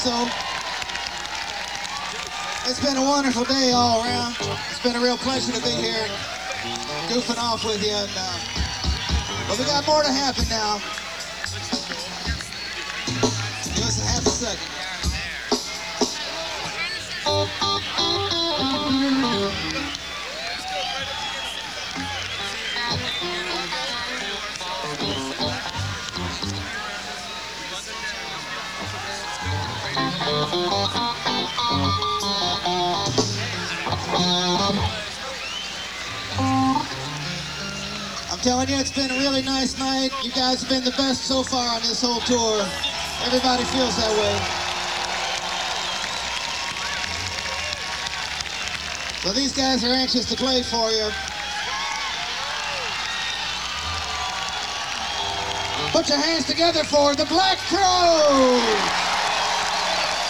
so. It's been a wonderful day all around. It's been a real pleasure to be here, goofing off with you. And, but we got more to happen now. Give us a half a second. I'm telling you, it's been a really nice night. You guys have been the best so far on this whole tour. Everybody feels that way. So these guys are anxious to play for you. Put your hands together for the Black Crowes!